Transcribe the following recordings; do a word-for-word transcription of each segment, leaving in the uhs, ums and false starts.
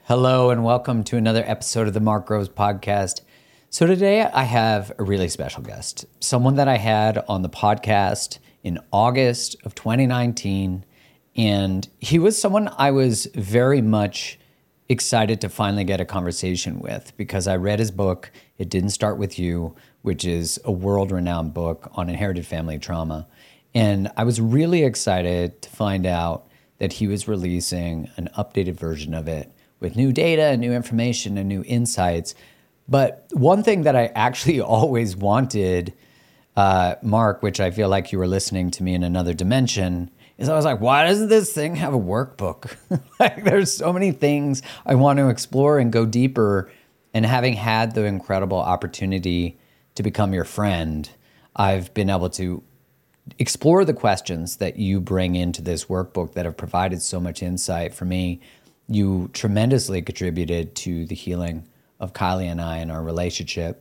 Hello and welcome to another episode of the Mark Groves Podcast. So today I have a really special guest, someone that I had on the podcast in August of twenty nineteen, and he was someone I was very much excited to finally get a conversation with because I read his book, It Didn't Start With You, which is a world-renowned book on inherited family trauma. And I was really excited to find out that he was releasing an updated version of it with new data and new information and new insights. But one thing that I actually always wanted, uh, Mark, which I feel like you were listening to me in another dimension, is I was like, why doesn't this thing have a workbook? Like, there's so many things I want to explore and go deeper. And having had the incredible opportunity to become your friend, I've been able to explore the questions that you bring into this workbook that have provided so much insight for me. You tremendously contributed to the healing of Kylie and I and our relationship.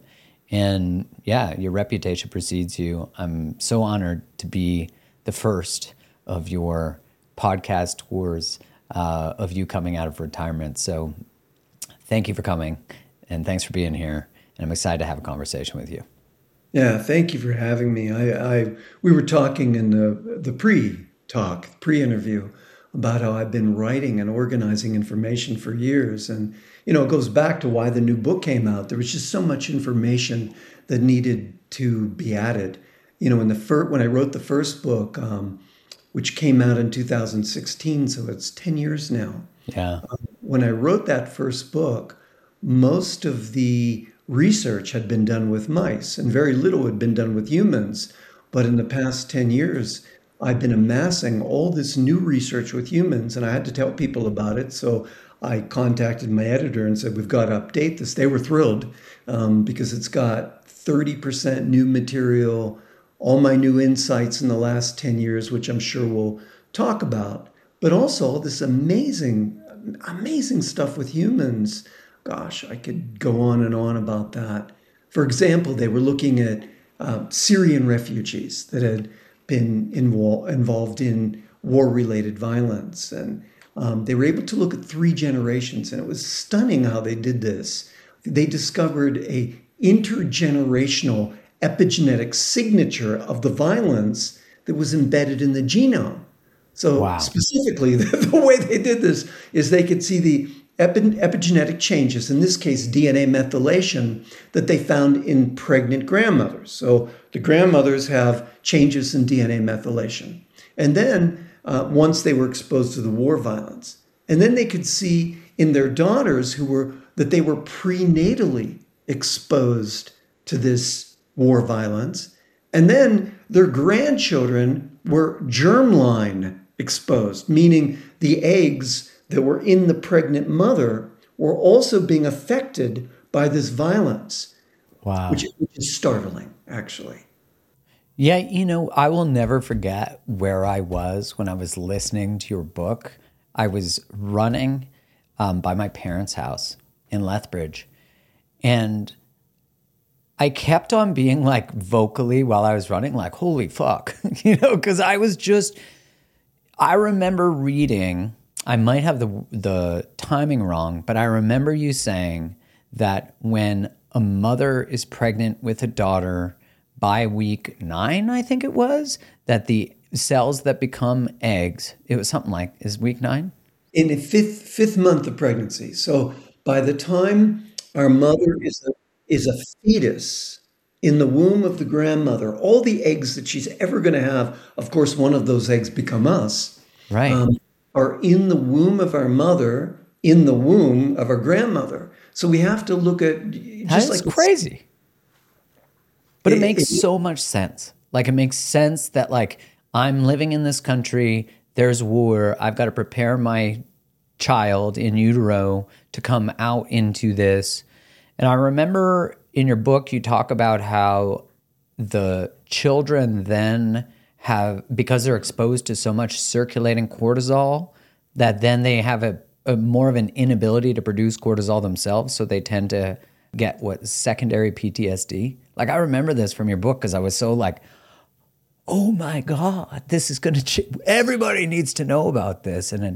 And yeah, your reputation precedes you. I'm so honored to be the first of your podcast tours uh, of you coming out of retirement. So thank you for coming and thanks for being here. And I'm excited to have a conversation with you. Yeah, thank you for having me. I, I we were talking in the the pre-talk, pre-interview about how I've been writing and organizing information for years. And, you know, it goes back to why the new book came out. There was just so much information that needed to be added. You know, in the fir- when I wrote the first book, um, which came out in two thousand sixteen, so it's ten years now. Yeah. Um, when I wrote that first book, most of the research had been done with mice and very little had been done with humans. But in the past ten years, I've been amassing all this new research with humans, and I had to tell people about it. So I contacted my editor and said, we've got to update this. They were thrilled um, because it's got thirty percent new material, all my new insights in the last ten years, which I'm sure we'll talk about, but also all this amazing, amazing stuff with humans. Gosh, I could go on and on about that. For example, they were looking at uh, Syrian refugees that had been invol- involved in war-related violence. And um, they were able to look at three generations, and it was stunning how they did this. They discovered a intergenerational epigenetic signature of the violence that was embedded in the genome. So Wow. Specifically, the, the way they did this is they could see the epi- epigenetic changes, in this case, D N A methylation, that they found in pregnant grandmothers. So the grandmothers have changes in D N A methylation. And then uh, once they were exposed to the war violence, and then they could see in their daughters who were, that they were prenatally exposed to this war violence. And then their grandchildren were germline exposed, meaning the eggs that were in the pregnant mother were also being affected by this violence. Wow. Which, which is startling, actually. Yeah, you know, I will never forget where I was when I was listening to your book. I was running um, by my parents' house in Lethbridge, and I kept on being like vocally while I was running, like, holy fuck, you know, because I was just, I remember reading, I might have the the timing wrong, but I remember you saying that when a mother is pregnant with a daughter by week nine, I think it was, that the cells that become eggs, it was something like, is week nine? In the fifth fifth month of pregnancy. So by the time our mother is a, is a fetus in the womb of the grandmother, all the eggs that she's ever going to have, of course, one of those eggs become us, Right. um, are in the womb of our mother, in the womb of our grandmother. So we have to look at just That's like crazy. But it, It- makes it- so much sense. Like, it makes sense that, like, I'm living in this country, there's war, I've got to prepare my child in utero to come out into this. And I remember in your book, you talk about how the children then have, because they're exposed to so much circulating cortisol, that then they have a, a more of an inability to produce cortisol themselves. So they tend to get what, secondary P T S D. Like, I remember this from your book because I was so like, oh my God, this is going to, ch- everybody needs to know about this. And it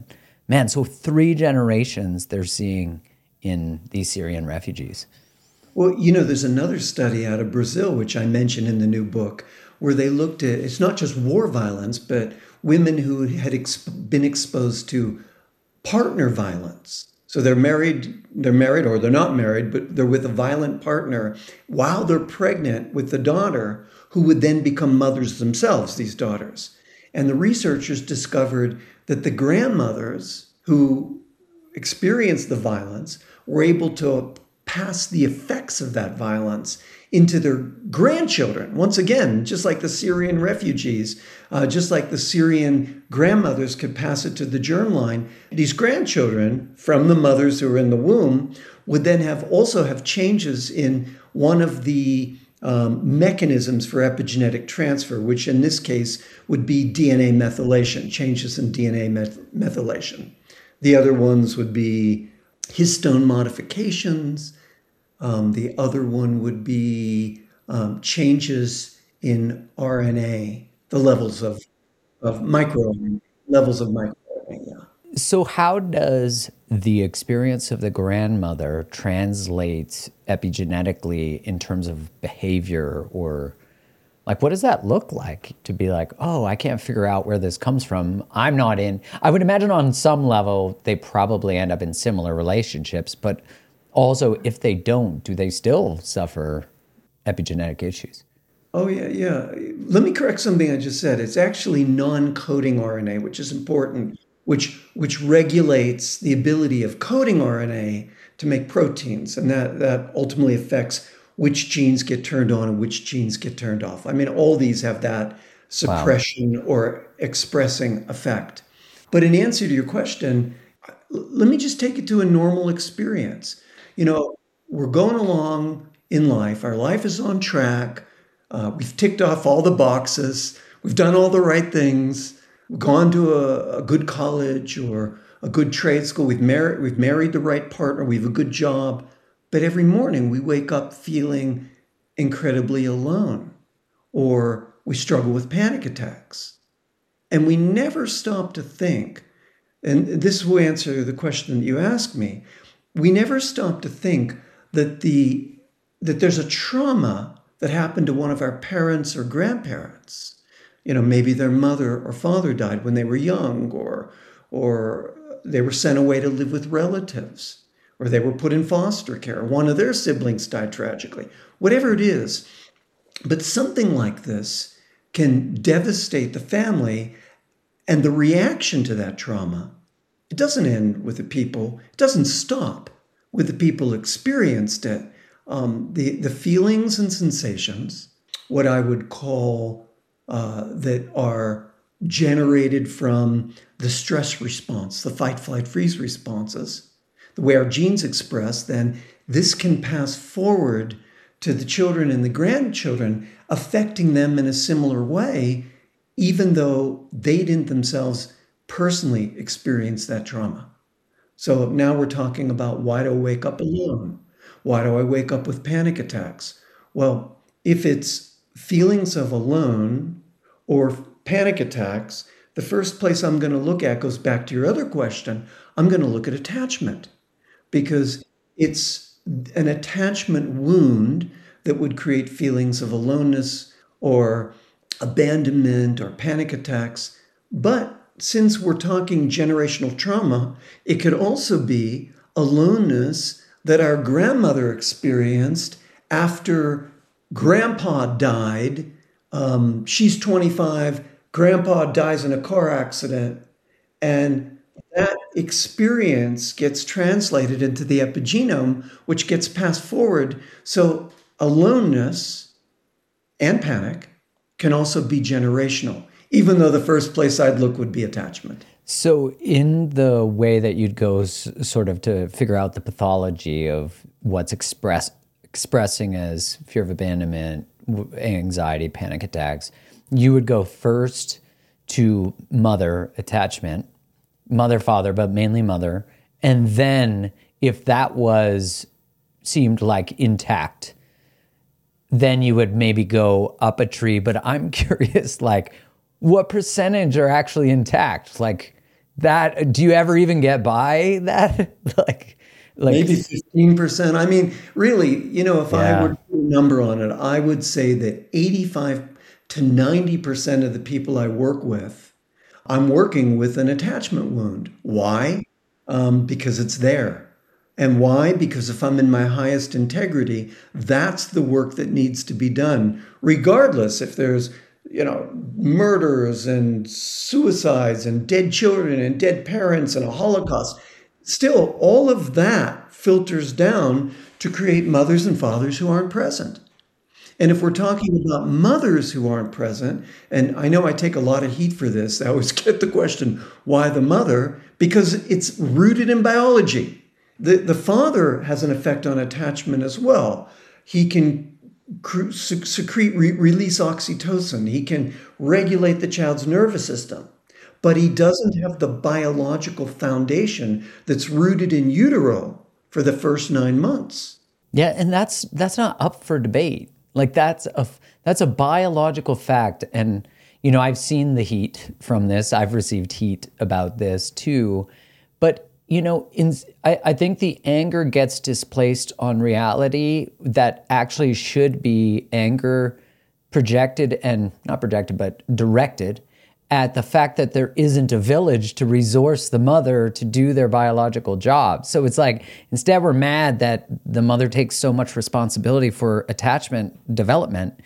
Man, so three generations they're seeing in these Syrian refugees. Well, you know, there's another study out of Brazil, which I mentioned in the new book, where they looked at, it's not just war violence, but women who had ex- been exposed to partner violence. So they're married, they're married or they're not married, but they're with a violent partner while they're pregnant with the daughter, who would then become mothers themselves, these daughters. And the researchers discovered that the grandmothers who experienced the violence were able to pass the effects of that violence into their grandchildren. Once again, just like the Syrian refugees, uh, just like the Syrian grandmothers could pass it to the germline, these grandchildren from the mothers who were in the womb would then have also have changes in one of the um, mechanisms for epigenetic transfer, which in this case would be D N A methylation, changes in D N A meth- methylation. The other ones would be histone modifications. Um, the other one would be um, changes in R N A, the levels of, of micro levels of micro R N A. Yeah. So how does the experience of the grandmother translate epigenetically in terms of behavior, or like, what does that look like to be like, oh, I can't figure out where this comes from. I'm not in. I would imagine on some level, they probably end up in similar relationships, but also if they don't, do they still suffer epigenetic issues? Oh, yeah, yeah. Let me correct something I just said. It's actually non-coding R N A, which is important, which which regulates the ability of coding R N A to make proteins. And that, that ultimately affects which genes get turned on and which genes get turned off. I mean, all these have that suppression wow. or expressing effect. But in answer to your question, let me just take it to a normal experience. You know, we're going along in life. Our life is on track. Uh, we've ticked off all the boxes. We've done all the right things. We've gone to a, a good college or a good trade school. We've married, we've married the right partner. We have a good job. But every morning we wake up feeling incredibly alone, or we struggle with panic attacks. And we never stop to think, and this will answer the question that you asked me, we never stop to think that the that there's a trauma that happened to one of our parents or grandparents. You know, maybe their mother or father died when they were young, or or they were sent away to live with relatives, or they were put in foster care, one of their siblings died tragically, whatever it is. But something like this can devastate the family, and the reaction to that trauma, it doesn't end with the people, it doesn't stop with the people who experienced it. Um, the, the feelings and sensations, what I would call uh, that are generated from the stress response, the fight, flight, freeze responses, the way our genes express, then this can pass forward to the children and the grandchildren, affecting them in a similar way, even though they didn't themselves personally experience that trauma. So now we're talking about, why do I wake up alone? Why do I wake up with panic attacks? Well, if it's feelings of alone or panic attacks, the first place I'm going to look at goes back to your other question. I'm going to look at attachment, because it's an attachment wound that would create feelings of aloneness or abandonment or panic attacks. But since we're talking generational trauma, it could also be aloneness that our grandmother experienced after grandpa died. Um, she's twenty-five, grandpa dies in a car accident, and that experience gets translated into the epigenome, which gets passed forward. So aloneness and panic can also be generational, even though the first place I'd look would be attachment. So in the way that you'd go s- sort of to figure out the pathology of what's express, expressing as fear of abandonment, anxiety, panic attacks, you would go first to mother attachment, mother, father, but mainly mother. And then if that was, seemed like intact, then you would maybe go up a tree. But I'm curious, like, what percentage are actually intact? Like, that, do you ever even get by that? like, like Maybe fifteen percent. I mean, really, you know, if I Yeah. were to put a number on it, I would say that eighty-five to ninety percent of the people I work with, I'm working with an attachment wound. Why? Um, because it's there. And why? Because if I'm in my highest integrity, that's the work that needs to be done, regardless if there's, you know, murders and suicides and dead children and dead parents and a Holocaust. Still, all of that filters down to create mothers and fathers who aren't present. And if we're talking about mothers who aren't present, and I know I take a lot of heat for this, I always get the question, why the mother? Because it's rooted in biology. The, the father has an effect on attachment as well. He can cre- secrete, re- release oxytocin. He can regulate the child's nervous system. But he doesn't have the biological foundation that's rooted in utero for the first nine months. Yeah, and that's that's not up for debate. Like that's a that's a biological fact. And you know, I've seen the heat from this. I've received heat about this too. But you know, in, I, I think the anger gets displaced on reality that actually should be anger projected and not projected, but directed at the fact that there isn't a village to resource the mother to do their biological job. So it's like, instead we're mad that the mother takes so much responsibility for attachment development.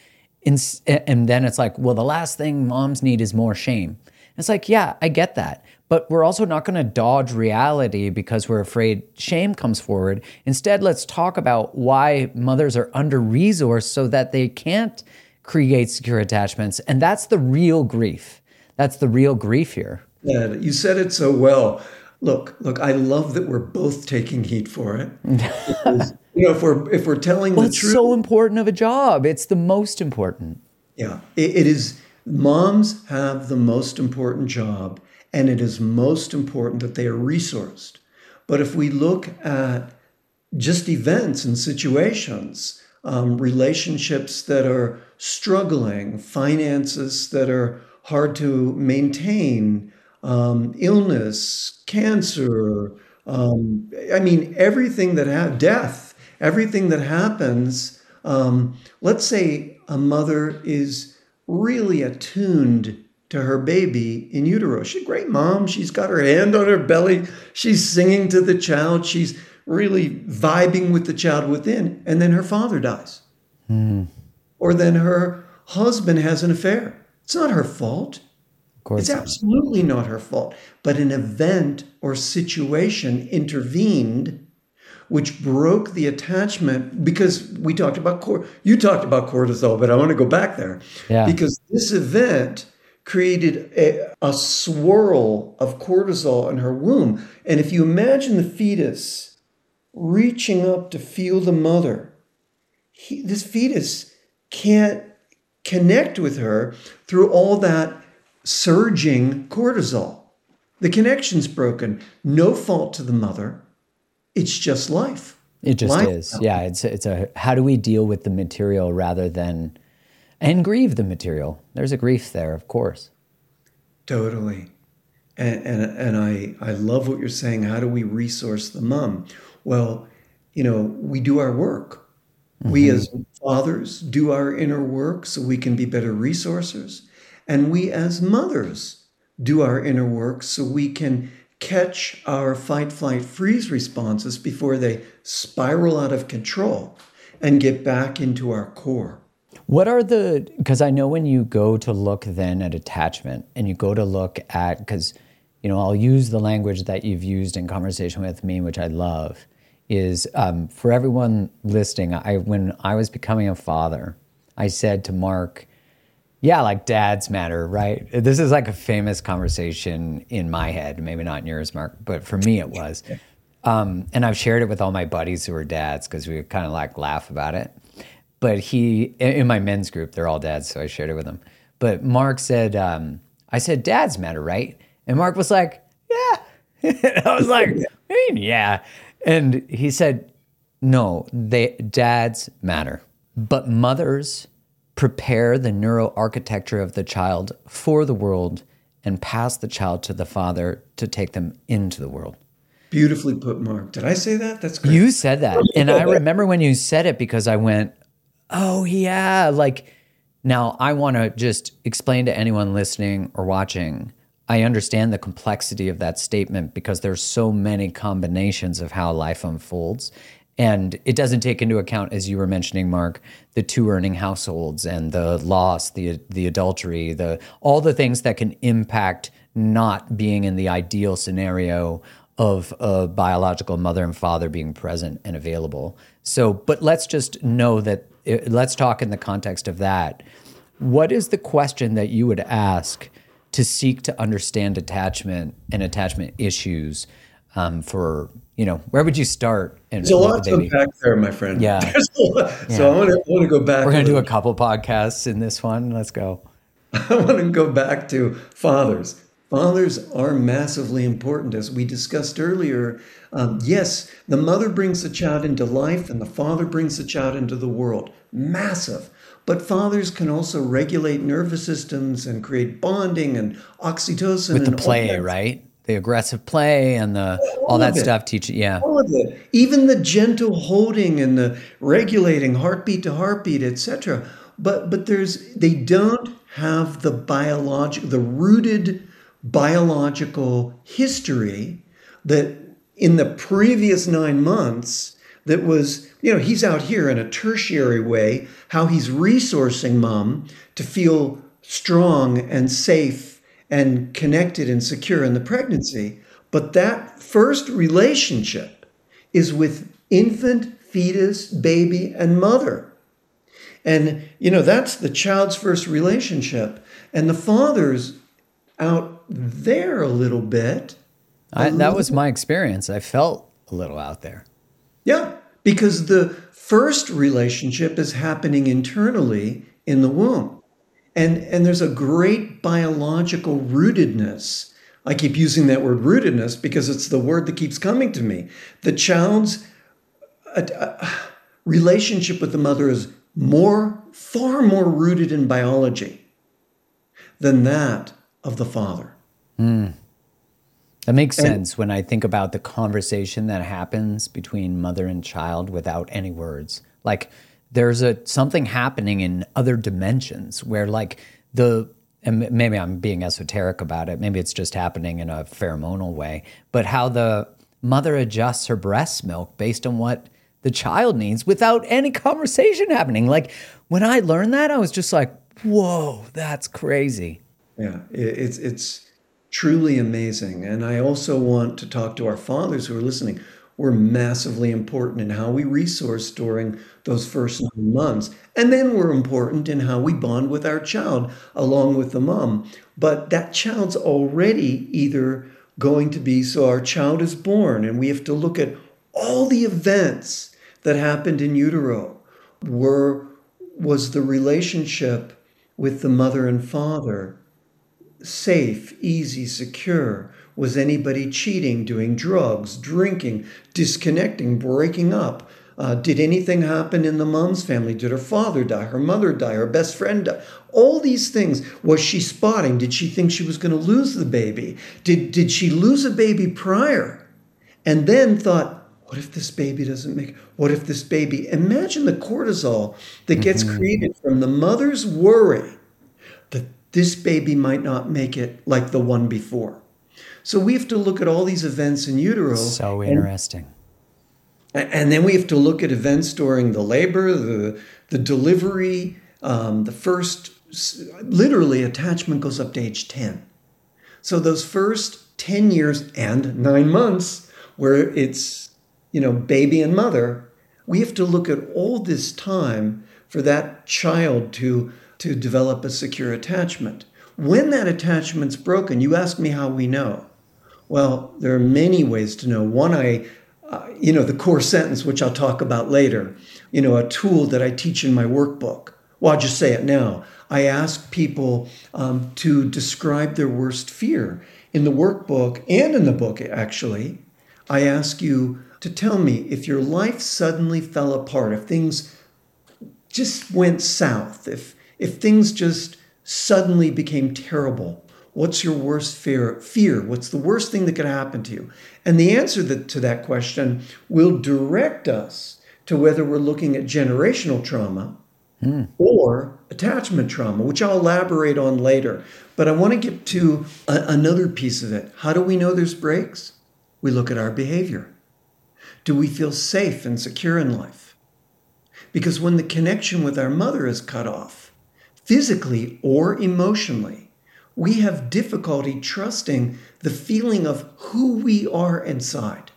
And then it's like, well, the last thing moms need is more shame. It's like, yeah, I get that. But we're also not going to dodge reality because we're afraid shame comes forward. Instead, let's talk about why mothers are under-resourced so that they can't create secure attachments. And that's the real grief. That's the real grief here. Yeah, you said it so well. Look, look, I love that we're both taking heat for it. Because, you know, if we're if we're telling well, the it's truth, so important of a job. It's the most important. Yeah, it, it is. Moms have the most important job, and it is most important that they are resourced. But if we look at just events and situations, um, relationships that are struggling, finances that are hard to maintain, um, illness, cancer, um, I mean, everything that ha- death, everything that happens. Um, let's say a mother is really attuned to her baby in utero. She's a great mom. She's got her hand on her belly. She's singing to the child. She's really vibing with the child within. And then her father dies. Mm. Or then her husband has an affair. It's not her fault. Of course It's not. absolutely not her fault. But an event or situation intervened which broke the attachment, because we talked about, cor- you talked about cortisol, but I want to go back there. Yeah. Because this event created a, a swirl of cortisol in her womb. And if you imagine the fetus reaching up to feel the mother, he, this fetus can't connect with her through all that surging cortisol. The connection's broken. No fault to the mother. It's just life. It just life. is. Yeah, it's it's a how do we deal with the material rather than and grieve the material. There's a grief there, of course. Totally. And and, and I, I love what you're saying. How do we resource the mom? Well, you know, we do our work. Mm-hmm. We as fathers do our inner work so we can be better resourcers. And we as mothers do our inner work so we can catch our fight, flight, freeze responses before they spiral out of control and get back into our core. What are the, because I know when you go to look then at attachment and you go to look at, because, you know, I'll use the language that you've used in conversation with me, which I love, is um, for everyone listening, I when I was becoming a father, I said to Mark, yeah, like dads matter, right? This is like a famous conversation in my head, maybe not in yours, Mark, but for me it was. Um, and I've shared it with all my buddies who are dads because we kind of like laugh about it. But he, in my men's group, they're all dads, so I shared it with them. But Mark said, um, I said, dads matter, right? And Mark was like, yeah. And I was like, I mean, yeah. And he said, no, they dads matter. But mothers prepare the neuroarchitecture of the child for the world and pass the child to the father to take them into the world. Beautifully put, Mark. Did I say that? That's great. You said that. And I remember when you said it because I went, oh, yeah. Like, now I want to just explain to anyone listening or watching, I understand the complexity of that statement because there's so many combinations of how life unfolds. And it doesn't take into account, as you were mentioning, Mark, the two earning households and the loss, the the adultery, the all the things that can impact not being in the ideal scenario of a biological mother and father being present and available. So, but let's just know that, it, let's talk in the context of that. What is the question that you would ask to seek to understand attachment and attachment issues um, for, you know, where would you start? And There's a lot to unpack there, my friend. Yeah. So yeah. I want to, I want to go back. We're going to do a couple podcasts in this one. Let's go. I want to go back to fathers. Fathers are massively important, as we discussed earlier. Um, yes, the mother brings the child into life and the father brings the child into the world. Massive. But fathers can also regulate nervous systems and create bonding and oxytocin. With the and play, right? The aggressive play and the all, all that stuff teach yeah. All of it. Even the gentle holding and the regulating heartbeat to heartbeat, et cetera. But but there's they don't have the biological, the rooted biological history that in the previous nine months that was, you know, he's out here in a tertiary way, how he's resourcing mom to feel strong and safe and connected and secure in the pregnancy. But that first relationship is with infant, fetus, baby, and mother. And, you know, that's the child's first relationship. And the father's out there a little bit. I, that was my experience. I felt a little out there. Yeah, because the first relationship is happening internally in the womb. And, and there's a great biological rootedness. I keep using that word rootedness because it's the word that keeps coming to me. The child's uh, uh, relationship with the mother is more, far more rooted in biology than that of the father. Mm. That makes And- sense when I think about the conversation that happens between mother and child without any words. Like there's a something happening in other dimensions where like the, and maybe I'm being esoteric about it, maybe it's just happening in a pheromonal way, but how the mother adjusts her breast milk based on what the child needs without any conversation happening. Like when I learned that, I was just like, whoa, that's crazy. Yeah, it- it's it's truly amazing. And I also want to talk to our fathers who are listening. We're massively important in how we resource during those first nine months. And then we're important in how we bond with our child along with the mom. But that child's already either going to be, so our child is born and we have to look at all the events that happened in utero. Were, was the relationship with the mother and father safe, easy, secure? Was anybody cheating, doing drugs, drinking, disconnecting, breaking up? Uh, did anything happen in the mom's family? Did her father die, her mother die, her best friend die? All these things. Was she spotting? Did she think she was going to lose the baby? Did, did she lose a baby prior? And then thought, what if this baby doesn't make it? What if this baby? Imagine the cortisol that gets mm-hmm. created from the mother's worry that this baby might not make it like the one before. So we have to look at all these events in utero. So interesting. And, and then we have to look at events during the labor, the, the delivery, um, the first, literally attachment goes up to age ten. So those first ten years and nine months where it's, you know, baby and mother, we have to look at all this time for that child to to develop a secure attachment. When that attachment's broken, you ask me how we know. Well, there are many ways to know. One, I, uh, you know, the core sentence, which I'll talk about later, you know, a tool that I teach in my workbook. Well, I'll just say it now. I ask people um, to describe their worst fear. In the workbook and in the book, actually, I ask you to tell me if your life suddenly fell apart, if things just went south, if If things just suddenly became terrible, what's your worst fear? Fear. What's the worst thing that could happen to you? And the answer that, to that question will direct us to whether we're looking at generational trauma mm. or attachment trauma, which I'll elaborate on later. But I want to get to a, another piece of it. How do we know there's breaks? We look at our behavior. Do we feel safe and secure in life? Because when the connection with our mother is cut off, physically or emotionally, we have difficulty trusting the feeling of who we are inside,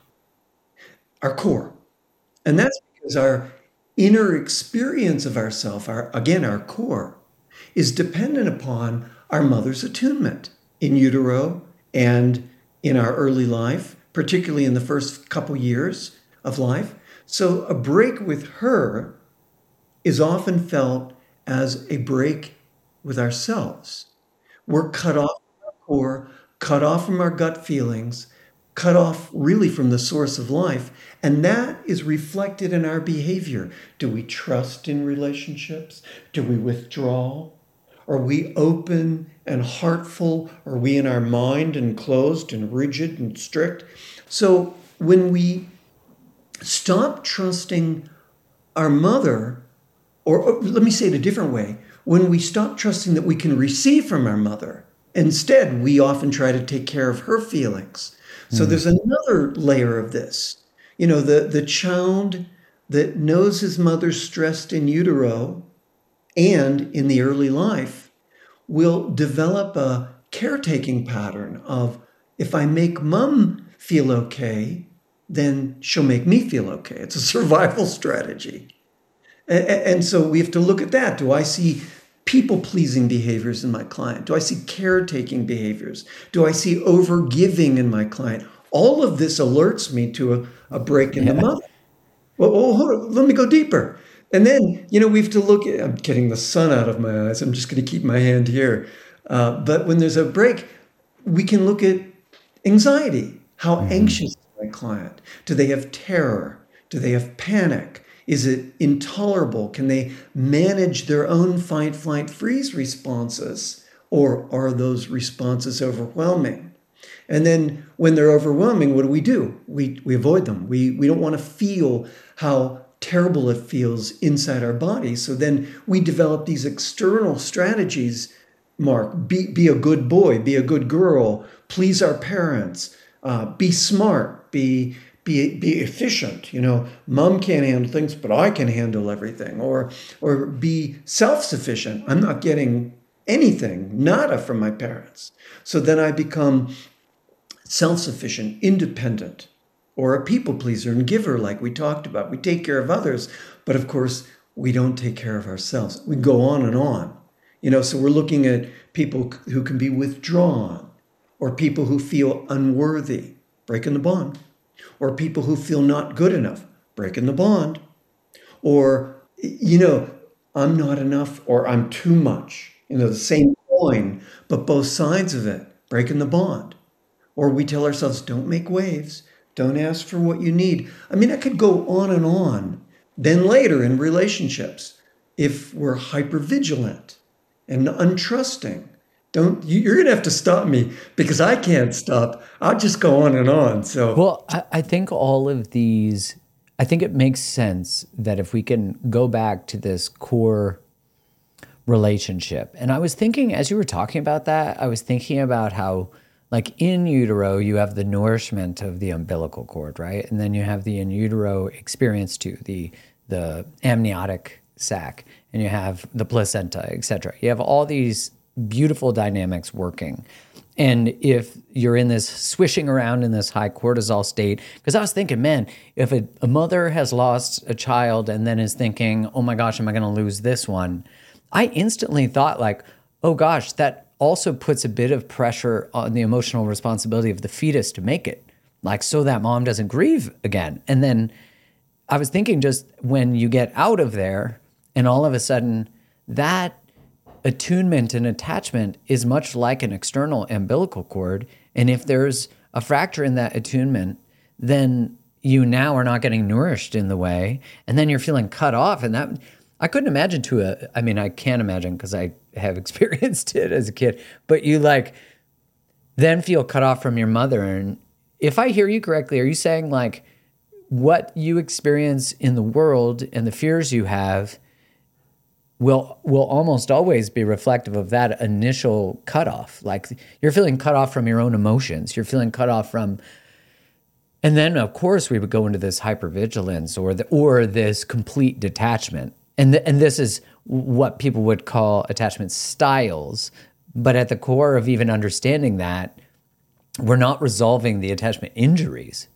our core. And that's because our inner experience of ourself, our, again, our core, is dependent upon our mother's attunement in utero and in our early life, particularly in the first couple years of life. So a break with her is often felt as a break with ourselves. We're cut off from our core, cut off from our gut feelings, cut off really from the source of life. And that is reflected in our behavior. Do we trust in relationships? Do we withdraw? Are we open and heartful? Are we in our mind and closed and rigid and strict? So when we stop trusting our mother, or, or let me say it a different way, when we stop trusting that we can receive from our mother, instead we often try to take care of her feelings. So mm. there's another layer of this. You know, the, the child that knows his mother's stressed in utero and in the early life will develop a caretaking pattern of, if I make mom feel okay, then she'll make me feel okay. It's a survival strategy. And, and so we have to look at that. Do I see people-pleasing behaviors in my client? Do I see caretaking behaviors? Do I see over-giving in my client? All of this alerts me to a, a break in yeah. the mother. Well, well, hold on, let me go deeper. And then, you know, we have to look at, I'm getting the sun out of my eyes. I'm just going to keep my hand here. Uh, but when there's a break, we can look at anxiety. How mm-hmm. anxious is my client? Do they have terror? Do they have panic? Is it intolerable? Can they manage their own fight, flight, freeze responses? Or are those responses overwhelming? And then when they're overwhelming, what do we do? We we avoid them. We, we don't want to feel how terrible it feels inside our body. So then we develop these external strategies, Mark. Be, be a good boy, be a good girl, please our parents, uh, be smart, be... Be, be efficient. You know, mom can't handle things, but I can handle everything. Or or be self-sufficient. I'm not getting anything, nada from my parents. So then I become self-sufficient, independent, or a people pleaser and giver like we talked about. We take care of others, but of course, we don't take care of ourselves. We go on and on. You know, so we're looking at people who can be withdrawn, or people who feel unworthy, breaking the bond. Or people who feel not good enough, breaking the bond. Or, you know, I'm not enough or I'm too much. You know, the same coin, but both sides of it, breaking the bond. Or we tell ourselves, don't make waves. Don't ask for what you need. I mean, I could go on and on. Then later in relationships, if we're hypervigilant and untrusting, Don't you're gonna have to stop me because I can't stop. I'll just go on and on. So well, I, I think all of these. I think it makes sense that if we can go back to this core relationship, and I was thinking as you were talking about that, I was thinking about how, like in utero, you have the nourishment of the umbilical cord, right, and then you have the in utero experience too, the the amniotic sac, and you have the placenta, et cetera. You have all these beautiful dynamics working. And if you're in this swishing around in this high cortisol state, because I was thinking, man, if a, a mother has lost a child and then is thinking, oh my gosh, am I going to lose this one? I instantly thought like, oh gosh, that also puts a bit of pressure on the emotional responsibility of the fetus to make it, like so that mom doesn't grieve again. And then I was thinking just when you get out of there and all of a sudden that attunement and attachment is much like an external umbilical cord. And if there's a fracture in that attunement, then you now are not getting nourished in the way. And then you're feeling cut off. And that, I couldn't imagine to a, I mean, I can't imagine because I have experienced it as a kid, but you like then feel cut off from your mother. And if I hear you correctly, are you saying like what you experience in the world and the fears you have will will almost always be reflective of that initial cutoff? Like you're feeling cut off from your own emotions. You're feeling cut off from, and then of course we would go into this hypervigilance or the, or this complete detachment. And th- and this is what people would call attachment styles. But at the core of even understanding that, we're not resolving the attachment injuries.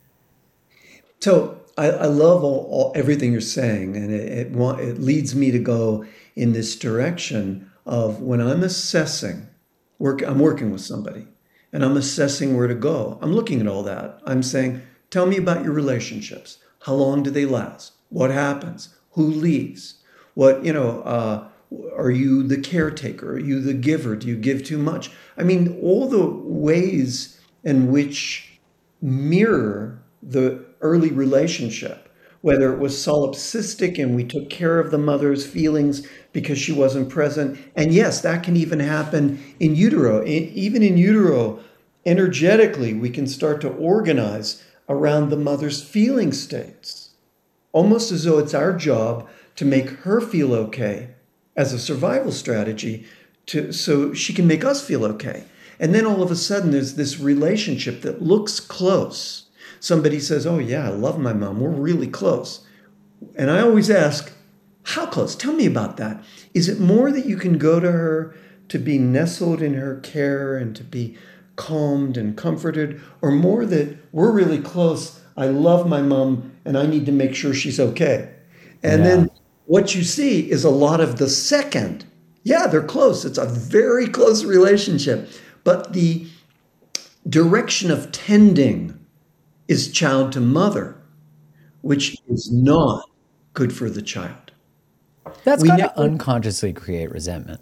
So I, I love all, all, everything you're saying, and it, it, wa- it leads me to go in this direction of when I'm assessing, work, I'm working with somebody, and I'm assessing where to go. I'm looking at all that. I'm saying, tell me about your relationships. How long do they last? What happens? Who leaves? What, you know, uh, are you the caretaker? Are you the giver? Do you give too much? I mean, all the ways in which mirror the early relationship, whether it was solipsistic and we took care of the mother's feelings because she wasn't present. And yes, that can even happen in utero. In, even in utero, energetically, we can start to organize around the mother's feeling states, almost as though it's our job to make her feel okay as a survival strategy to so she can make us feel okay. And then all of a sudden there's this relationship that looks close. Somebody says, oh yeah, I love my mom. We're really close. And I always ask, how close? Tell me about that. Is it more that you can go to her to be nestled in her care and to be calmed and comforted, or more that we're really close, I love my mom and I need to make sure she's okay? And yeah. Then what you see is a lot of the second. Yeah, they're close. It's a very close relationship. But the direction of tending is child to mother, which is not good for the child. That's got to unconsciously create resentment.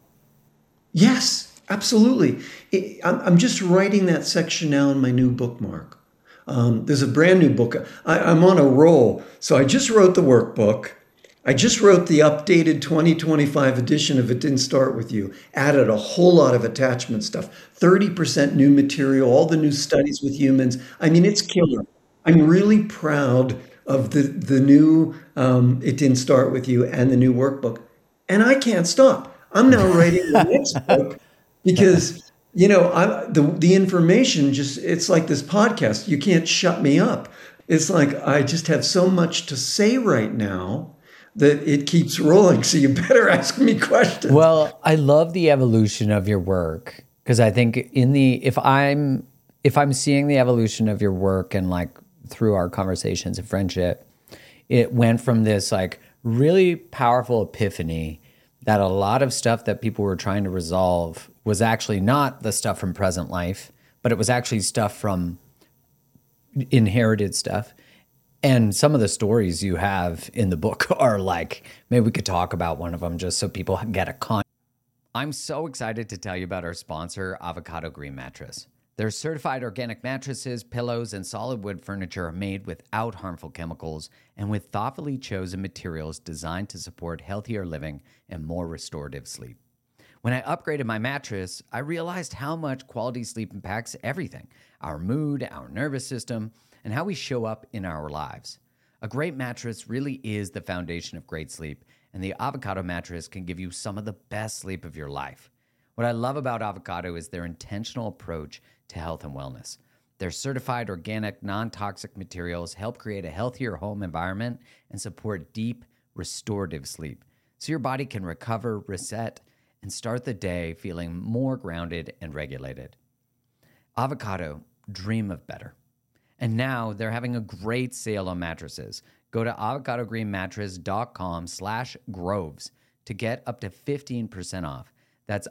Yes, absolutely. It, I'm, I'm just writing that section now in my new bookmark. Um, there's a brand new book. I, I'm on a roll. So I just wrote the workbook. I just wrote the updated twenty twenty-five edition of It Didn't Start With You, added a whole lot of attachment stuff, thirty percent new material, all the new studies with humans. I mean, it's killer. I'm really proud of the, the new um, It Didn't Start With You and the new workbook. And I can't stop. I'm now writing the next book because, you know, I, the, the information just, it's like this podcast. You can't shut me up. It's like I just have so much to say right now that it keeps rolling. So you better ask me questions. Well, I love the evolution of your work because I think in the, if I'm, if I'm seeing the evolution of your work and like through our conversations and friendship, it went from this like really powerful epiphany that a lot of stuff that people were trying to resolve was actually not the stuff from present life, but it was actually stuff from inherited stuff. And some of the stories you have in the book are like, maybe we could talk about one of them just so people get a con. I'm so excited to tell you about our sponsor, Avocado Green Mattress. Their certified organic mattresses, pillows, and solid wood furniture are made without harmful chemicals and with thoughtfully chosen materials designed to support healthier living and more restorative sleep. When I upgraded my mattress, I realized how much quality sleep impacts everything: our mood, our nervous system, and how we show up in our lives. A great mattress really is the foundation of great sleep, and the Avocado mattress can give you some of the best sleep of your life. What I love about Avocado is their intentional approach to health and wellness. Their certified organic, non-toxic materials help create a healthier home environment and support deep, restorative sleep, so your body can recover, reset, and start the day feeling more grounded and regulated. Avocado, dream of better. And now they're having a great sale on mattresses. Go to avocadogreenmattress.com slash groves to get up to fifteen percent off. That's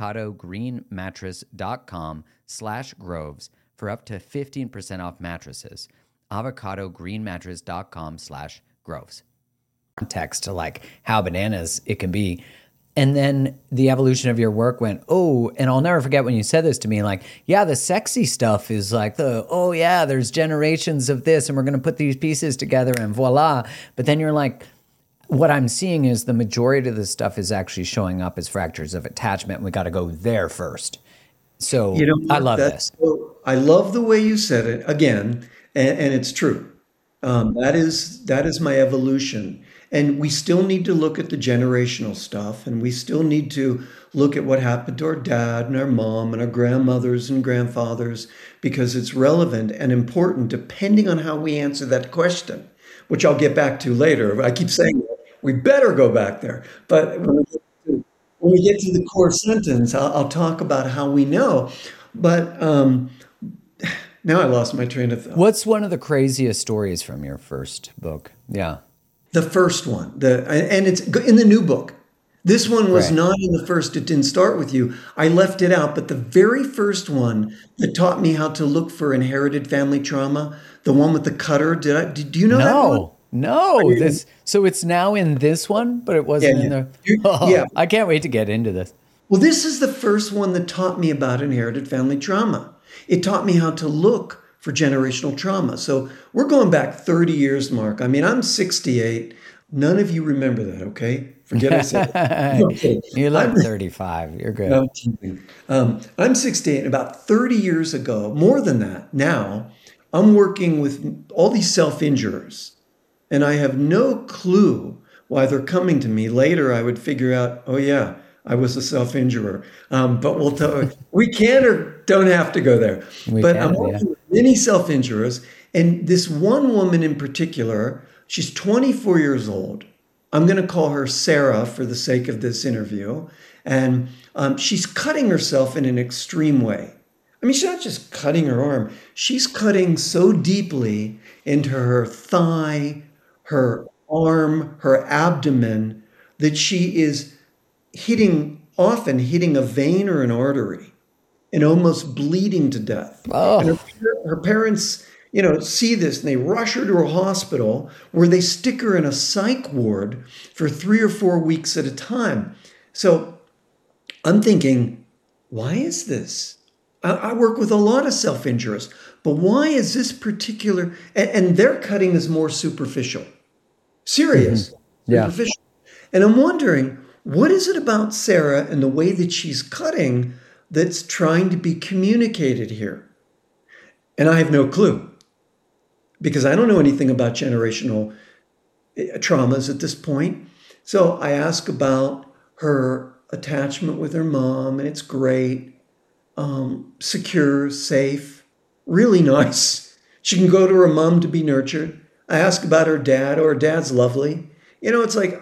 avocadogreenmattress.com slash groves for up to fifteen percent off mattresses. avocadogreenmattress.com slash groves. Context to like how bananas it can be. And then the evolution of your work went, oh, and I'll never forget when you said this to me, like, yeah, the sexy stuff is like the, oh yeah, there's generations of this and we're going to put these pieces together and voila. But then you're like, what I'm seeing is the majority of the stuff is actually showing up as fractures of attachment. And we got to go there first. So You know, I Mark, love that's this. so, I love the way you said it again, and, and it's true. Um, that is that is my evolution, and we still need to look at the generational stuff, and we still need to look at what happened to our dad and our mom and our grandmothers and grandfathers because it's relevant and important depending on how we answer that question, which I'll get back to later. I keep saying that. We better go back there, but when we get to, when we get to the core sentence, I'll, I'll talk about how we know. But um, now I lost my train of thought. What's one of the craziest stories from your first book? Yeah. The first one, the and it's in the new book. This one was Great. not in the first. It didn't start with you. I left it out. But the very first one that taught me how to look for inherited family trauma, the one with the cutter. Did I? Did, do you know that one? No, no. This so it's now in this one, but it Yeah, wasn't in yeah, the. You- yeah. Oh, I can't wait to get into this. Well, this is the first one that taught me about inherited family trauma. It taught me how to look for generational trauma. So we're going back thirty years, Mark. I mean, I'm sixty-eight. None of you remember that, okay? Forget I said it. Okay. You I'm, look thirty-five. You're no, good. I'm teasing. Um, I'm sixty-eight. About thirty years ago, more than that now, I'm working with all these self-injurers. And I have no clue why they're coming to me. Later, I would figure out, oh, yeah, I was a self-injurer. Um, but we'll tell, we can or don't have to go there. We But I'm can, yeah. working with many self-injurers. And this one woman in particular, she's twenty-four years old. I'm going to call her Sarah for the sake of this interview. And um, she's cutting herself in an extreme way. I mean, she's not just cutting her arm. She's cutting so deeply into her thigh, her arm, her abdomen, that she is hitting, often hitting a vein or an artery and almost bleeding to death. And Oh, her, her parents, you know, see this and they rush her to a hospital where they stick her in a psych ward for three or four weeks at a time. So I'm thinking, why is this? I, I work with a lot of self-injurists, but why is this particular, and, and their cutting is more superficial, serious, yeah. superficial. And I'm wondering, what is it about Sarah and the way that she's cutting that's trying to be communicated here? And I have no clue because I don't know anything about generational traumas at this point. So I ask about her attachment with her mom, and it's great, um, secure, safe, really nice. She can go to her mom to be nurtured. I ask about her dad. Oh, her dad's lovely. You know, it's like,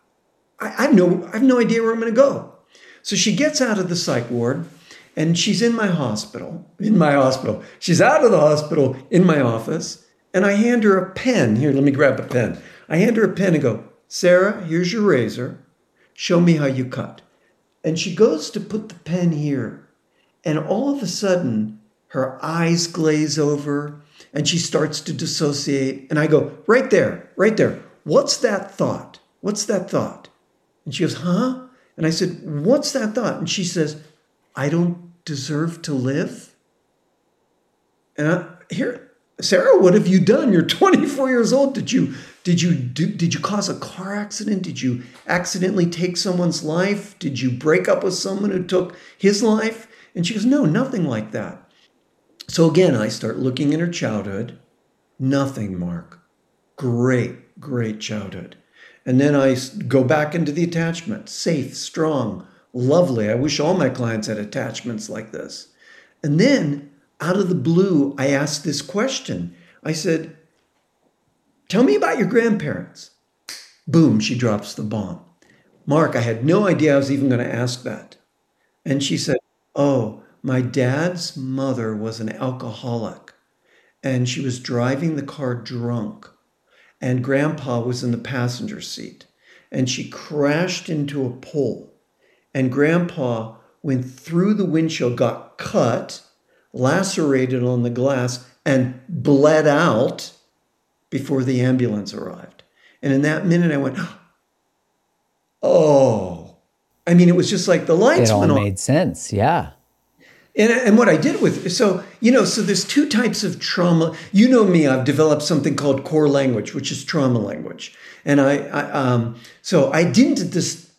I, I have no, I have no idea where I'm going to go. So she gets out of the psych ward and she's in my hospital, in my hospital. She's out of the hospital in my office and I hand her a pen. Here, let me grab a pen. I hand her a pen and go, Sarah, here's your razor. Show me how you cut. And she goes to put the pen here. And all of a sudden, her eyes glaze over and she starts to dissociate. And I go, right there, right there. What's that thought? What's that thought? And she goes, huh? And I said, what's that thought? And she says, I don't deserve to live. And I, here, Sarah, what have you done? You're twenty-four years old. Did you did you do, did you cause a car accident? Did you accidentally take someone's life? Did you break up with someone who took his life? And she goes, no, nothing like that. So again, I start looking at her childhood. Nothing, Mark. Great, great childhood. And then I go back into the attachment. Safe, strong, lovely. I wish all my clients had attachments like this. And then out of the blue, I asked this question. I said, tell me about your grandparents. Boom, she drops the bomb. Mark, I had no idea I was even going to ask that. And she said, oh, my dad's mother was an alcoholic and she was driving the car drunk and grandpa was in the passenger seat and she crashed into a pole and grandpa went through the windshield, got cut, lacerated on the glass and bled out before the ambulance arrived. And in that minute I went, oh, I mean, it was just like the lights It all went on. made sense. Yeah. And, and what I did with, so, you know, so there's two types of trauma. You know me, I've developed something called core language, which is trauma language. And I, I um, so I didn't at this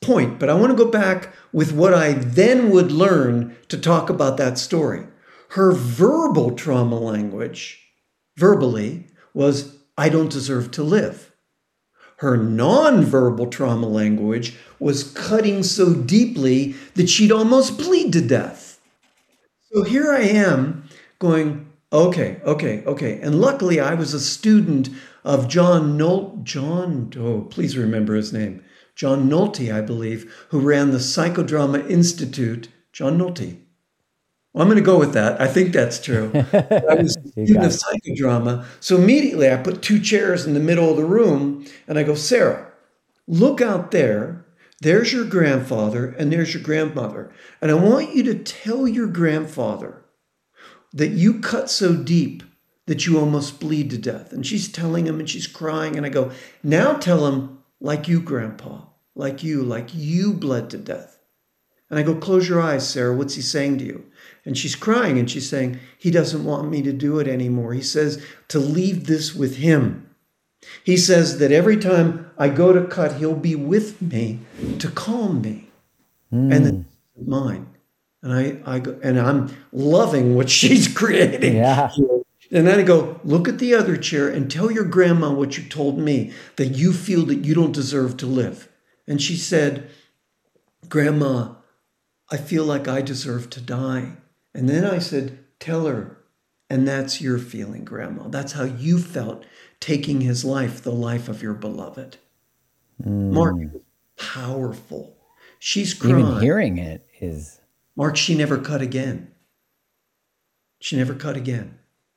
point, but I want to go back with what I then would learn to talk about that story. Her verbal trauma language, verbally, was, I don't deserve to live. Her nonverbal trauma language was cutting so deeply that she'd almost bleed to death. So here I am going, okay, okay, okay. And luckily I was a student of John Nolte, John, oh, please remember his name, John Nolte, I believe, who ran the Psychodrama Institute. John Nolte. Well, I'm going to go with that. I think that's true. I was a student of psychodrama. So immediately I put two chairs in the middle of the room and I go, Sarah, look out there. There's your grandfather and there's your grandmother. And I want you to tell your grandfather that you cut so deep that you almost bleed to death. And she's telling him and she's crying. And I go, now tell him like you, Grandpa, like you, like you bled to death. And I go, close your eyes, Sarah. What's he saying to you? And she's crying and she's saying, he doesn't want me to do it anymore. He says to leave this with him. He says that every time I go to cut, he'll be with me to calm me. Mm. And then mine. And I, I go, and I'm loving what she's creating. Yeah. And then I go, look at the other chair and tell your grandma what you told me, that you feel that you don't deserve to live. And she said, Grandma, I feel like I deserve to die. And then I said, tell her, and that's your feeling, Grandma. That's how you felt taking his life, the life of your beloved. Mm. Mark, powerful. She's crying. Even hearing it is... Mark, she never cut again. She never cut again.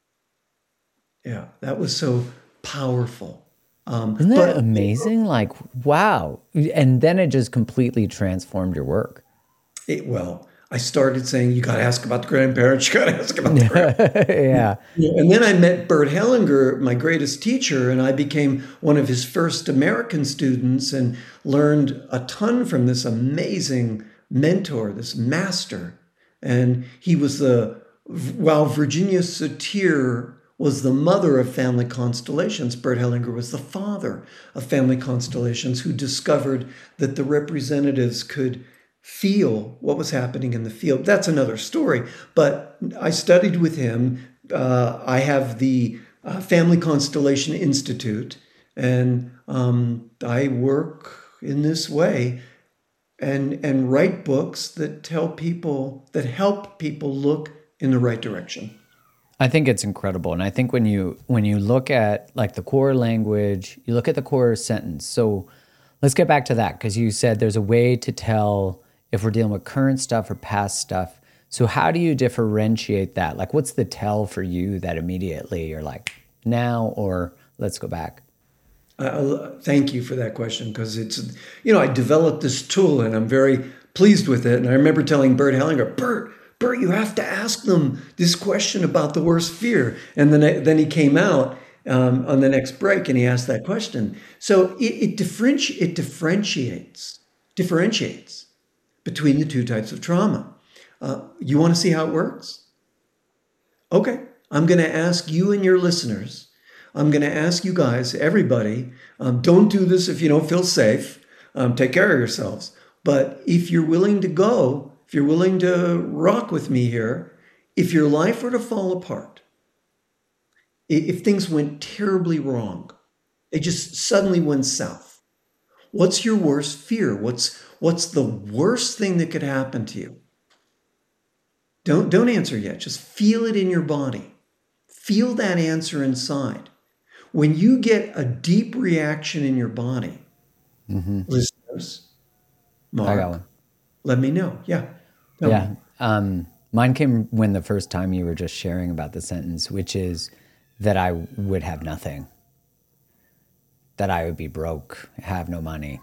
Yeah, that was so powerful. Um, Isn't that but, amazing? Like, wow. And then it just completely transformed your work. It, well, I started saying, you got to ask about the grandparents. You got to ask about the grandparents. Yeah. And then I met Bert Hellinger, my greatest teacher, and I became one of his first American students and learned a ton from this amazing mentor, this master. And he was the, while Virginia Satir was the mother of family constellations, Bert Hellinger was the father of family constellations, who discovered that the representatives could feel what was happening in the field. That's another story. But I studied with him. Uh, I have the uh, Family Constellation Institute, and um, I work in this way and, and write books that tell people, that help people look in the right direction. I think it's incredible. And I think when you when you look at like the core language, you look at the core sentence. So let's get back to that, because you said there's a way to tell if we're dealing with current stuff or past stuff. So how do you differentiate that? Like, what's the tell for you that immediately you're like, now or let's go back? Uh, thank you for that question, because it's, you know, I developed this tool and I'm very pleased with it. And I remember telling Bert Hellinger, Bert, Bert, you have to ask them this question about the worst fear. And then, then he came out um, on the next break and he asked that question. So it, it, differenti- it differentiates, differentiates between the two types of trauma. Uh, you want to see how it works? Okay, I'm going to ask you and your listeners, I'm going to ask you guys, everybody, um, don't do this if you don't feel safe. Um, take care of yourselves. But if you're willing to go, if you're willing to rock with me here, if your life were to fall apart, if things went terribly wrong, it just suddenly went south, what's your worst fear? What's what's the worst thing that could happen to you? Don't, don't answer yet. Just feel it in your body. Feel that answer inside. When you get a deep reaction in your body, mm-hmm. listeners, Mark, I got one. Let me know. Yeah. Tell yeah. Um, mine came when the first time you were just sharing about the sentence, which is that I would have nothing, that I would be broke, have no money.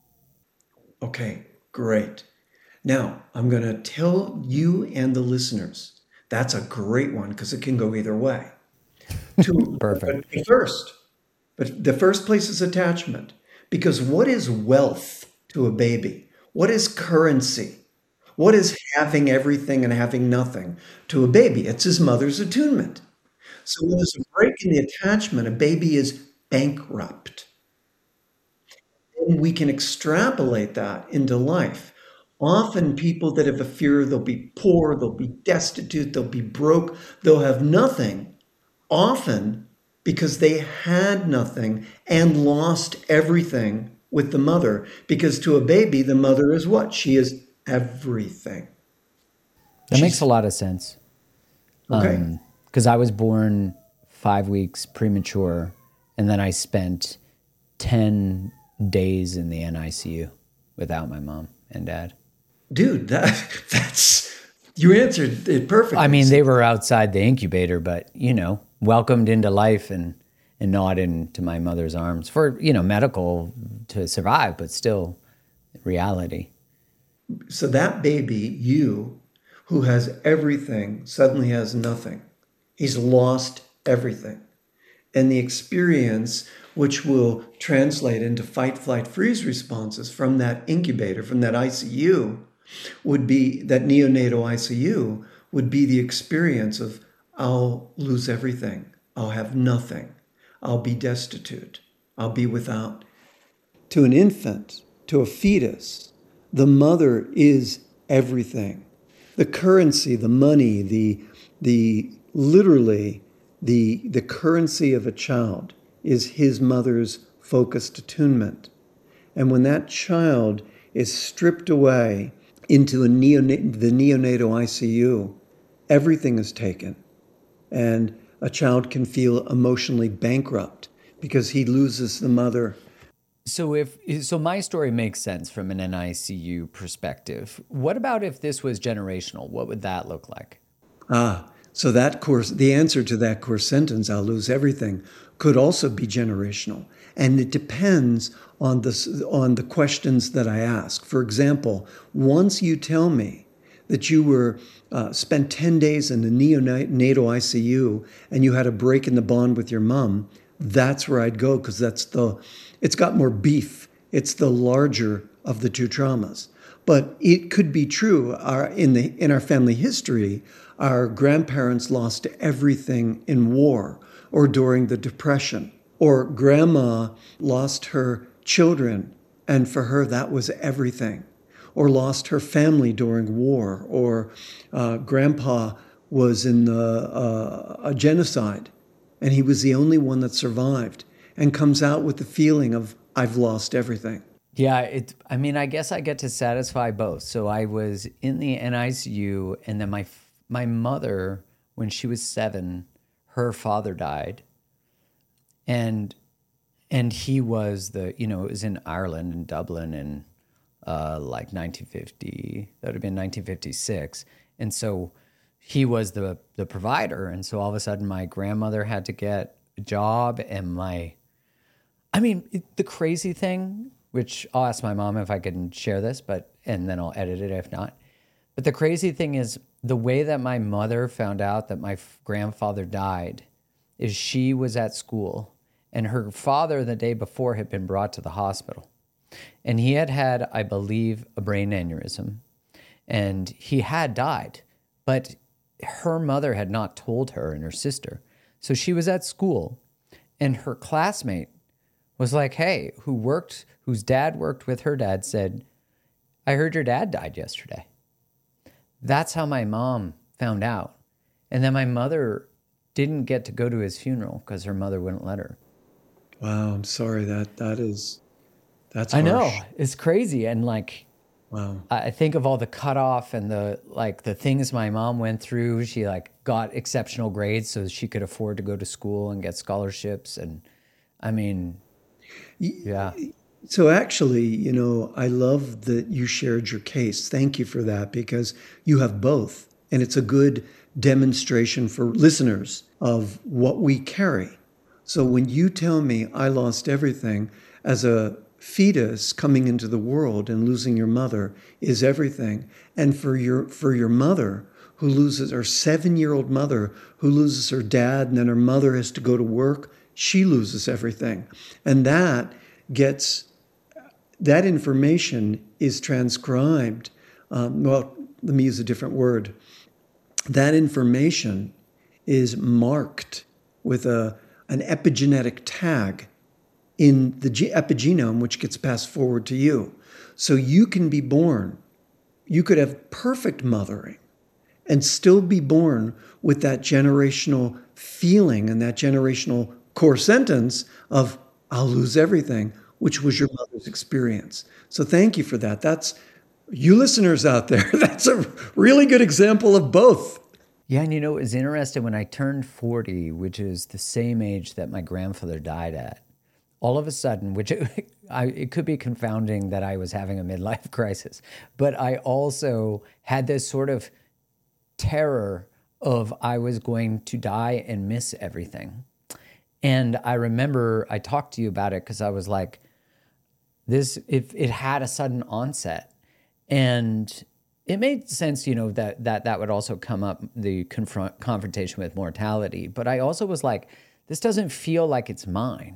Okay, great. Now, I'm going to tell you and the listeners, that's a great one because it can go either way. To, Perfect. But first, but the first place is attachment, because what is wealth to a baby? What is currency? What is having everything and having nothing to a baby? It's his mother's attunement. So when there's a break in the attachment, a baby is bankrupt. And we can extrapolate that into life. Often people that have a fear, they'll be poor, they'll be destitute, they'll be broke, they'll have nothing, often because they had nothing and lost everything with the mother. Because to a baby, the mother is what? She is everything. That She's, makes a lot of sense. Okay. Because um, I was born five weeks premature, and then I spent ten days in the N I C U without my mom and dad. Dude, that that's, you answered it perfectly. I mean, they were outside the incubator, but, you know, welcomed into life and, and not into my mother's arms for, you know, medical to survive, but still reality. So that baby, you, who has everything, suddenly has nothing. He's lost everything. And the experience, which will translate into fight, flight, freeze responses from that incubator, from that I C U, would be, that neonatal I C U, would be the experience of, I'll lose everything. I'll have nothing. I'll be destitute. I'll be without. To an infant, to a fetus, the mother is everything. The currency, the money, the, the literally, the, the currency of a child is his mother's focused attunement. And when that child is stripped away into a neonat- the neonatal I C U, everything is taken. And a child can feel emotionally bankrupt because he loses the mother. So if so my story makes sense from an N I C U perspective. What about if this was generational? What would that look like? Ah, so that course, the answer to that core sentence, I'll lose everything, could also be generational. And it depends on the, on the questions that I ask. For example, once you tell me that you were uh, spent ten days in the neonatal I C U and you had a break in the bond with your mom, that's where I'd go, because that's the, it's got more beef. It's the larger of the two traumas. But it could be true. Our, in the in our family history, our grandparents lost everything in war or during the Depression, or grandma lost her children, and for her that was everything, or lost her family during war, or uh, grandpa was in the, uh, a genocide, and he was the only one that survived, and comes out with the feeling of, I've lost everything. Yeah, it. I mean, I guess I get to satisfy both. So I was in the N I C U, and then my my mother, when she was seven, her father died, and and he was the, you know, it was in Ireland, in Dublin, in uh, like nineteen fifty. That would have been nineteen fifty-six, and so he was the the provider, and so all of a sudden, my grandmother had to get a job, and my, I mean, it, the crazy thing, which I'll ask my mom if I can share this, but and then I'll edit it if not. But the crazy thing is the way that my mother found out that my f- grandfather died is she was at school, and her father the day before had been brought to the hospital. And he had had, I believe, a brain aneurysm, and he had died, but her mother had not told her and her sister. So she was at school, and her classmate was like, hey, who worked, whose dad worked with her dad, said, I heard your dad died yesterday. That's how my mom found out. And then my mother didn't get to go to his funeral because her mother wouldn't let her. Wow, I'm sorry. That that is, that's I harsh. know, it's crazy. And like, Wow. I think of all the cutoff and the, like the things my mom went through. She like got exceptional grades so she could afford to go to school and get scholarships. And I mean, yeah. So actually, you know, I love that you shared your case. Thank you for that, because you have both. And it's a good demonstration for listeners of what we carry. So when you tell me I lost everything, as a fetus coming into the world and losing your mother is everything. And for your for your mother who loses her seven-year-old mother who loses her dad, and then her mother has to go to work, she loses everything. And that gets That information is transcribed. Um, well, let me use a different word. That information is marked with a, an epigenetic tag in the ge- epigenome, which gets passed forward to you. So you can be born, you could have perfect mothering and still be born with that generational feeling and that generational core sentence of, I'll lose everything, which was your mother's experience. So thank you for that. That's, you listeners out there, that's a really good example of both. Yeah, and you know, it was interesting when I turned forty, which is the same age that my grandfather died at, all of a sudden, which it, I, it could be confounding that I was having a midlife crisis, but I also had this sort of terror of I was going to die and miss everything. And I remember I talked to you about it because I was like, this, if it had a sudden onset. And it made sense, you know, that that that would also come up, the confront confrontation with mortality. But I also was like, this doesn't feel like it's mine.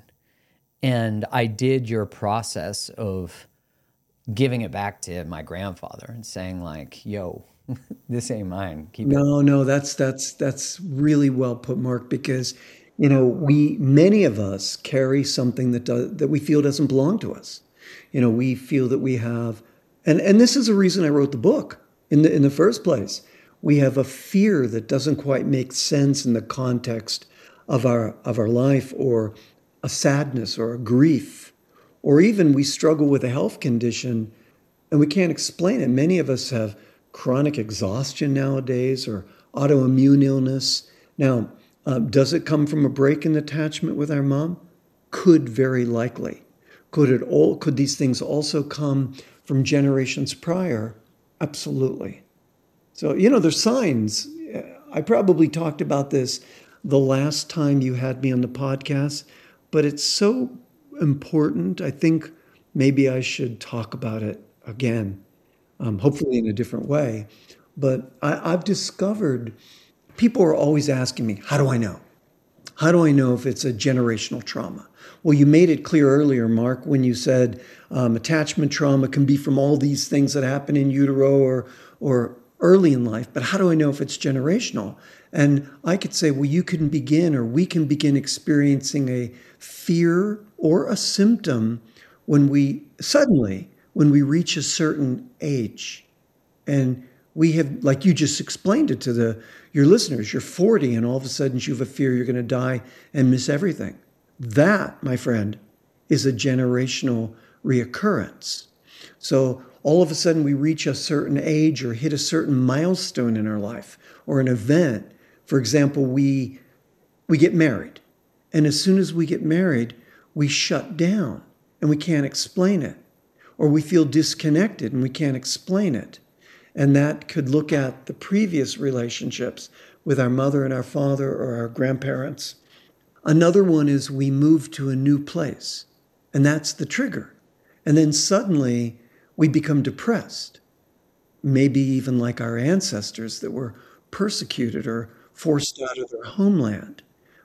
And I did your process of giving it back to my grandfather and saying like, yo, this ain't mine. Keep it. No, no, that's that's that's really well put, Mark, because you know, we many of us carry something that does, that we feel doesn't belong to us. You know, we feel that we have, and and this is the reason I wrote the book in the in the first place. We have a fear that doesn't quite make sense in the context of our of our life, or a sadness or a grief, or even we struggle with a health condition and we can't explain it. Many of us have chronic exhaustion nowadays, or autoimmune illness. Now, um, does it come from a break in attachment with our mom? Could very likely. Could it all? Could these things also come from generations prior? Absolutely. So, you know, there's signs. I probably talked about this the last time you had me on the podcast, but it's so important. I think maybe I should talk about it again, um, hopefully in a different way. But I, I've discovered people are always asking me, how do I know? How do I know if it's a generational trauma? Well, you made it clear earlier, Mark, when you said um, attachment trauma can be from all these things that happen in utero or or early in life. But how do I know if it's generational? And I could say, well, you can begin, or we can begin experiencing a fear or a symptom when we suddenly, when we reach a certain age. And we have, like you just explained it to the your listeners, you're forty and all of a sudden you have a fear you're going to die and miss everything. That, my friend, is a generational reoccurrence. So all of a sudden we reach a certain age or hit a certain milestone in our life or an event. For example, we we get married. And as soon as we get married, we shut down and we can't explain it. Or we feel disconnected and we can't explain it. And that could look at the previous relationships with our mother and our father or our grandparents. Another one is we move to a new place, and that's the trigger. And then suddenly we become depressed, maybe even like our ancestors that were persecuted or forced out of their homeland.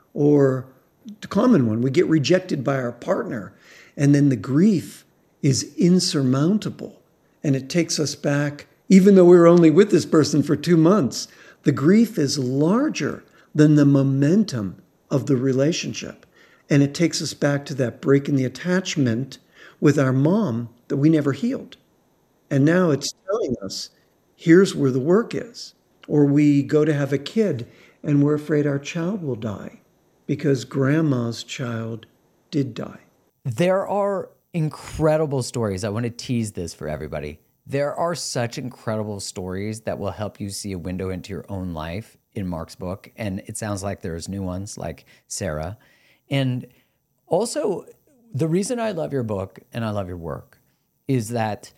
Or the common one, we get rejected by our partner, and then the grief is insurmountable, and it takes us back. Even though we were only with this person for two months, the grief is larger than the momentum of the relationship. And it takes us back to that break in the attachment with our mom that we never healed. And now it's telling us, here's where the work is. Or we go to have a kid and we're afraid our child will die because grandma's child did die. There are incredible stories. I want to tease this for everybody. There are such incredible stories that will help you see a window into your own life in Mark's book. And it sounds like there's new ones like Sarah. And also, the reason I love your book and I love your work is that,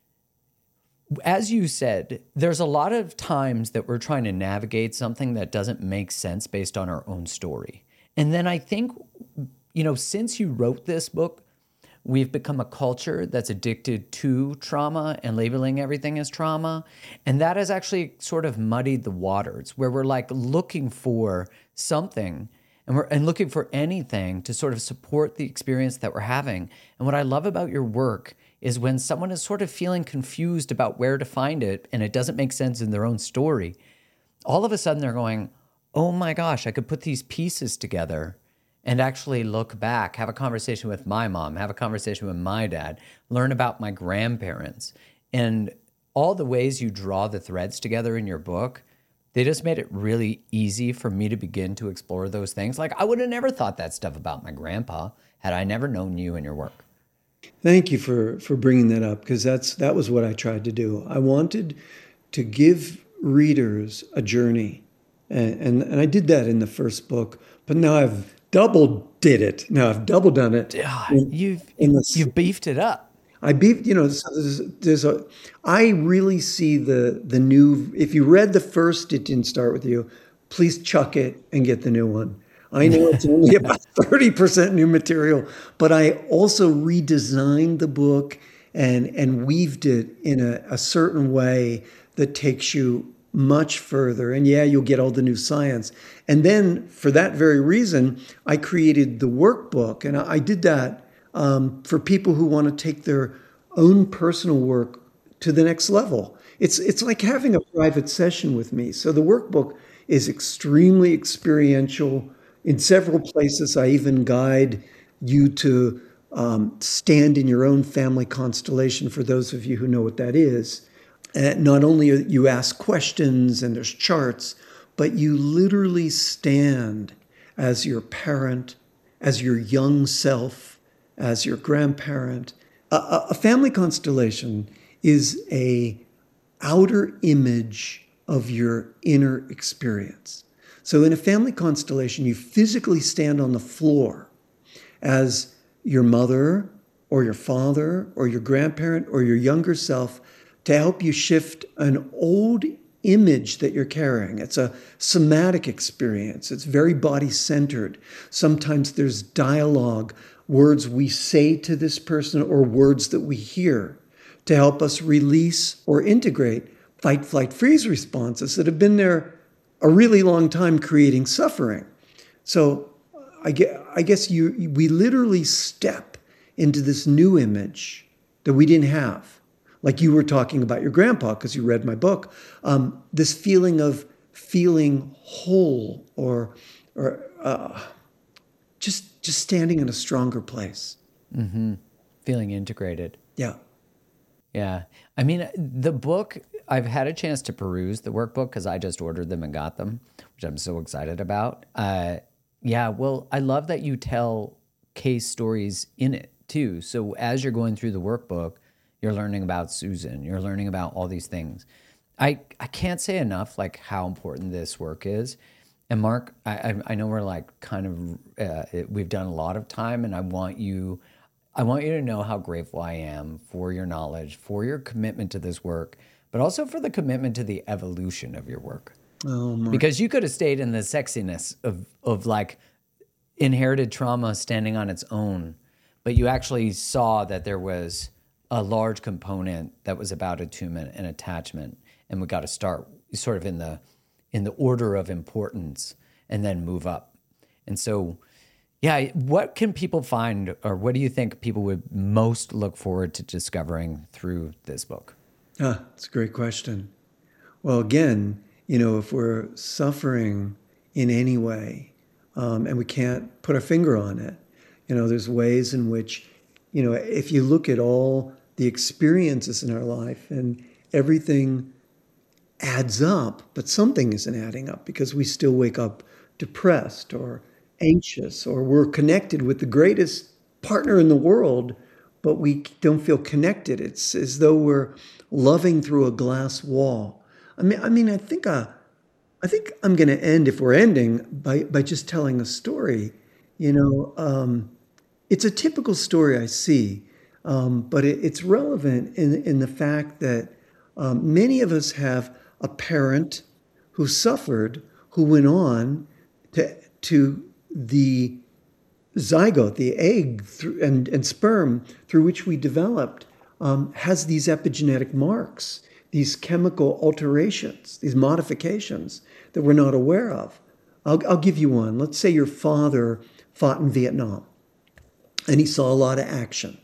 as you said, there's a lot of times that we're trying to navigate something that doesn't make sense based on our own story. And then I think, you know, since you wrote this book, we've become a culture that's addicted to trauma and labeling everything as trauma. And that has actually sort of muddied the waters, where we're like looking for something and we're and looking for anything to sort of support the experience that we're having. And what I love about your work is when someone is sort of feeling confused about where to find it and it doesn't make sense in their own story, all of a sudden they're going, oh my gosh, I could put these pieces together and actually look back, have a conversation with my mom, have a conversation with my dad, learn about my grandparents. And all the ways you draw the threads together in your book, they just made it really easy for me to begin to explore those things. Like, I would have never thought that stuff about my grandpa had I never known you and your work. Thank you for, for bringing that up, because that's that was what I tried to do. I wanted to give readers a journey, and, and, and I did that in the first book, but now I've double did it. Now I've double done it. Yeah, in, you've in the, you've beefed it up. I beefed, you know, there's, there's a, I really see the the new, if you read the first, it didn't start with you, please chuck it and get the new one. I know it's only about thirty percent new material, but I also redesigned the book and, and weaved it in a, a certain way that takes you much further. And yeah, you'll get all the new science. And then for that very reason, I created the workbook. And I, I did that um, for people who want to take their own personal work to the next level. It's, it's like having a private session with me. So the workbook is extremely experiential. In several places, I even guide you to um, stand in your own family constellation, for those of you who know what that is. And not only are you ask questions and there's charts, but you literally stand as your parent, as your young self, as your grandparent. A, a family constellation is a outer image of your inner experience. So in a family constellation, you physically stand on the floor as your mother or your father or your grandparent or your younger self to help you shift an old image that you're carrying. It's a somatic experience. It's very body-centered. Sometimes there's dialogue, words we say to this person or words that we hear to help us release or integrate fight, flight, freeze responses that have been there a really long time, creating suffering. So I guess you we literally step into this new image that we didn't have. Like you were talking about your grandpa, because you read my book, um, this feeling of feeling whole or or uh, just just standing in a stronger place. Mm-hmm. Feeling integrated. Yeah. Yeah. I mean, the book, I've had a chance to peruse the workbook because I just ordered them and got them, which I'm so excited about. Uh, yeah, well, I love that you tell case stories in it too. So as you're going through the workbook, you're learning about Susan, you're learning about all these things. I, I can't say enough like how important this work is. And Mark, I, I, I know we're like kind of, uh, it, we've done a lot of time, and I want you I want you to know how grateful I am for your knowledge, for your commitment to this work, but also for the commitment to the evolution of your work. Oh, Mark. Because you could have stayed in the sexiness of, of like inherited trauma standing on its own, but you actually saw that there was a large component that was about attunement and attachment, and we got to start sort of in the in the order of importance and then move up. And so, yeah, what can people find, or what do you think people would most look forward to discovering through this book? Ah, that's a great question. Well, again, you know, if we're suffering in any way, um, and we can't put our finger on it, you know, there's ways in which, you know, if you look at all the experiences in our life and everything adds up, but something isn't adding up because we still wake up depressed or anxious, or we're connected with the greatest partner in the world, but we don't feel connected. It's as though we're loving through a glass wall. I mean, I mean, I think, uh, I think I'm going to end, if we're ending, by by just telling a story. You know, um, it's a typical story I see, um, but it, it's relevant in in the fact that um, many of us have a parent who suffered, who went on to to the zygote, the egg through, and, and sperm through which we developed, um, has these epigenetic marks, these chemical alterations, these modifications that we're not aware of. I'll, I'll give you one. Let's say your father fought in Vietnam and he saw a lot of action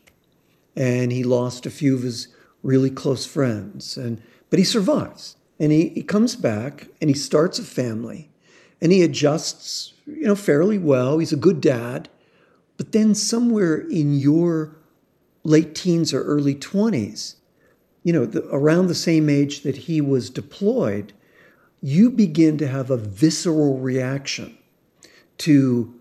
and he lost a few of his really close friends, and but he survives and he, he comes back and he starts a family and he adjusts you know, fairly well. He's a good dad. But then somewhere in your late teens or early twenties, you know, the, around the same age that he was deployed, you begin to have a visceral reaction to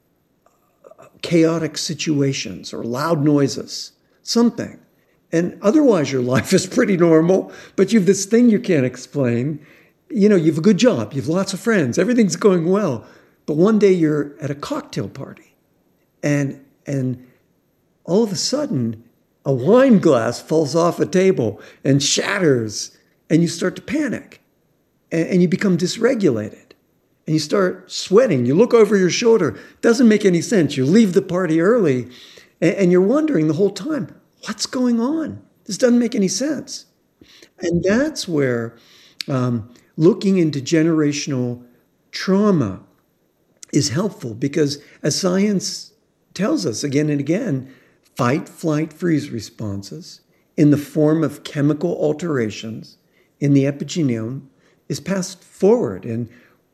chaotic situations or loud noises, something. And otherwise your life is pretty normal, but you have this thing you can't explain. You know, you have a good job, you have lots of friends, everything's going well. But one day you're at a cocktail party and and all of a sudden a wine glass falls off a table and shatters and you start to panic and, and you become dysregulated. And you start sweating. You look over your shoulder. Doesn't make any sense. You leave the party early, and, and you're wondering the whole time, what's going on? This doesn't make any sense. And that's where um, looking into generational trauma is helpful because, as science tells us again and again, fight, flight, freeze responses in the form of chemical alterations in the epigenome is passed forward. And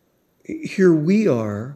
here we are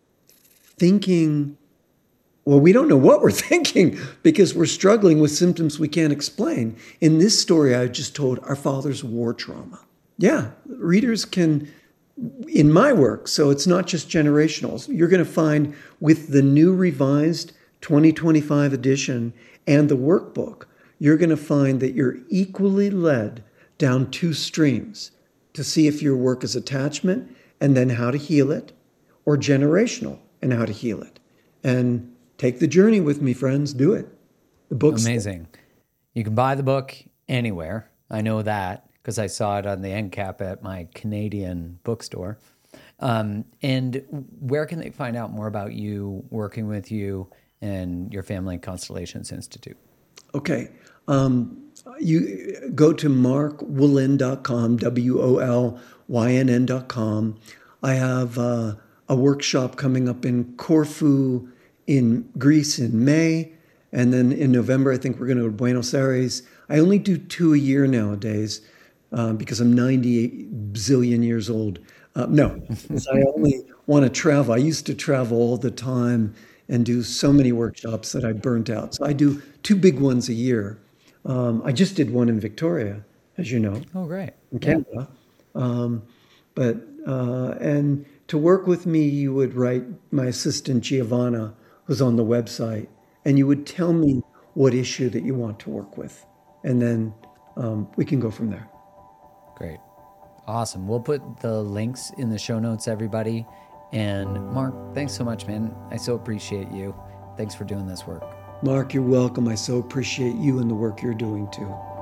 thinking, well, we don't know what we're thinking because we're struggling with symptoms we can't explain. In this story I just told, our father's war trauma. Yeah, readers can, in my work, so it's not just generational. You're going to find with the new revised twenty twenty-five edition and the workbook, you're going to find that you're equally led down two streams to see if your work is attachment and then how to heal it, or generational and how to heal it. And take the journey with me, friends. Do it. The book's amazing. You can buy the book anywhere. I know that because I saw it on the end cap at my Canadian bookstore. Um, and where can they find out more about you, working with you, and your Family Constellations Institute? Okay. Um, you go to mark wolynn dot com, W O L Y N N dot com. I have uh, a workshop coming up in Corfu in Greece in May. And then in November, I think we're going to go to Buenos Aires. I only do two a year nowadays uh, because I'm ninety-eight zillion years old. Uh, no, I only want to travel. I used to travel all the time and do so many workshops that I burnt out. So I do two big ones a year. Um, I just did one in Victoria, as you know. Oh, great. In Canada. Yeah. Um, but, uh, and to work with me, you would write my assistant, Giovanna, who's on the website, and you would tell me what issue that you want to work with. And then um, we can go from there. Great. Awesome. We'll put the links in the show notes, everybody. And Mark, thanks so much, man. I so appreciate you. Thanks for doing this work. Mark, you're welcome. I so appreciate you and the work you're doing too.